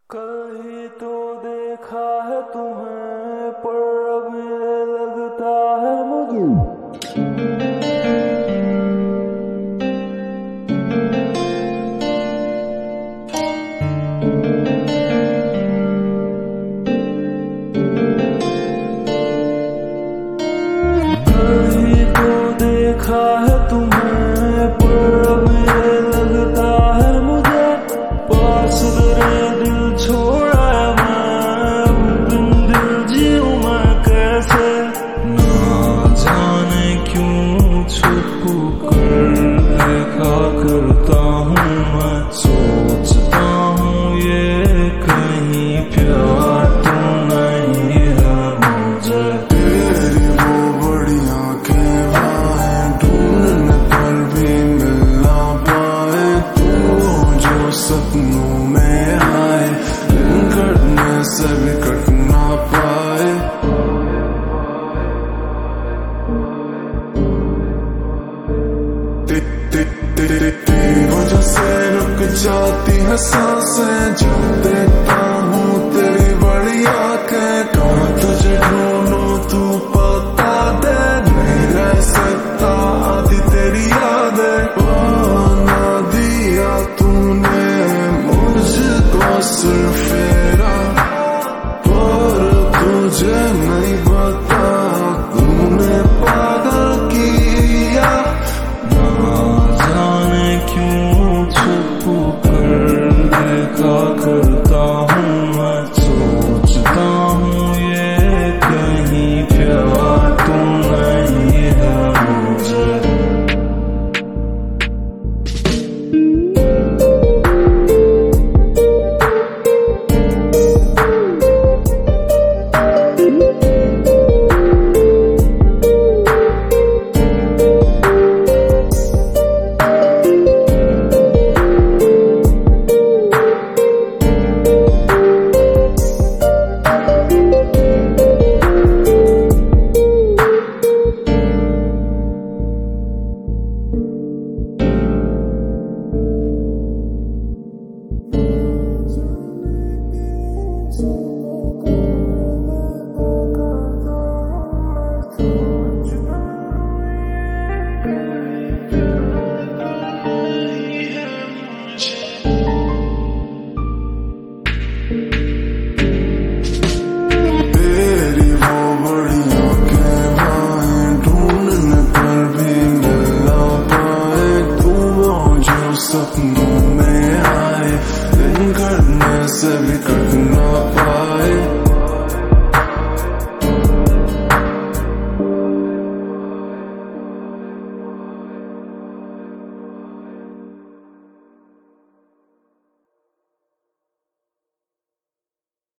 कहीं तो देखा है तुम्हें, पर अब ये लगता है मुझे कहीं तो देखा है तुम्हें, पर अब ये लगता है मुझे पास तेरे दिल छोड़ा मैं, बिन दिल जीऊं मैं कैसे। ना जाने क्यों छुप कर देखा करता हूँ मैं, सोचता हूँ ये कहीं प्यार तो नहीं है मुझे। तेरी वो बड़ी आंखें बाहें ढूंढने पर भी मिल ना पाए, तू जो सपनों में आए दिन कटने से भी कट ना पाए। तेरी वजह से रुक जाती है सांसें, जब देखता हूँ तेरी बड़ी आंखें। कहाँ तुझे ढूंढूं तू पता दे, नहीं रह सकता आधी तेरी यादें। बना दिया तूने मुझको सिर्फ फेरा, पर तुझे नहीं पता तूने पागल किया। क्यों छुप कर देखा करता हूँ मैं, सोचता हूँ ये कहीं प्यार तो नहीं है मुझे। तेरी वो बड़ी आंखें बाहें ढूंढने पर भी मिल ना पाए, तू वो जो सपनों में आए दिन कटने से भी कट ना पाए।